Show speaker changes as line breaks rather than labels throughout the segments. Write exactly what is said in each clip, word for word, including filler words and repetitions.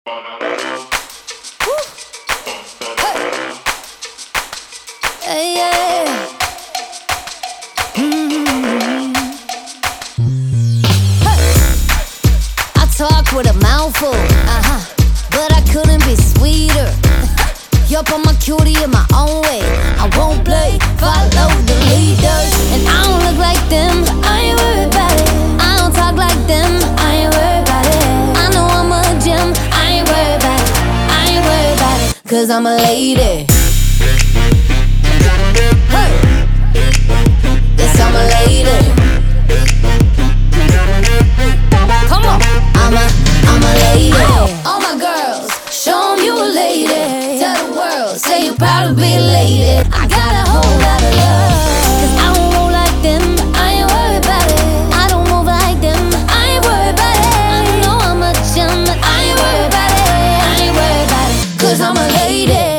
Hey, yeah. Mm-hmm. Hey. I talk with a mouthful, uh-huh, but I couldn't be sweeter. Yup, I'm a cutie in my own way. I won't play, follow the leaders. And I don't look like them, but I ain't worried about it. I don't talk like them, I ain't worried about it. I know I'm a gem, I ain't worried about it. I ain't worried about it, cause I'm a lady. Hey. Yes, I'm a lady. Come on. I'm a, I'm a lady. All my girls, show 'em you a lady. Tell the world, say you proud to be a lady. I got a whole lot of love, cause I don't roll like them, but I ain't worried about it. I don't move like them, I ain't worried about it. I know I'm a gem, but I ain't worried about it. I ain't worried about it, cause I'm a lady.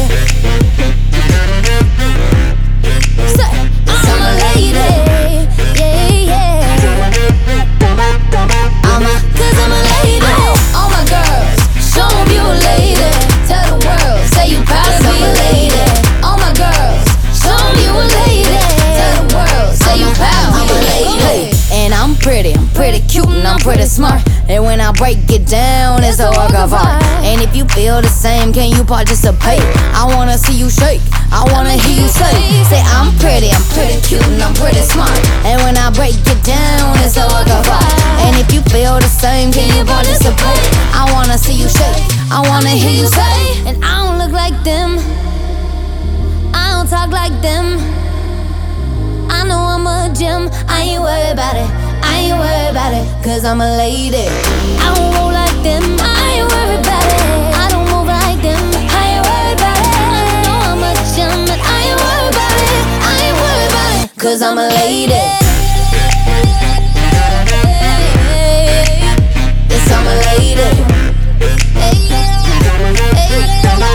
Pretty smart, and when I break it down, it's a work of art. And if you feel the same, can you participate? I wanna see you shake, I wanna hear you say, say I'm pretty, I'm pretty cute, and I'm pretty smart. And when I break it down, it's a work of art. And if you feel the same, can you participate? I wanna see you shake, I wanna hear you say. And I don't look like them, I don't talk like them. I know I'm a gem, I ain't worried about it. I ain't worried about it, cause I'm a lady. I don't roll like them, I ain't worried about it. I don't move like them, I ain't worried about it. I know I'm a gem, but I ain't worried about it. I ain't worried about it, cause I'm a lady. Yes, I'm a lady. Hey, hey,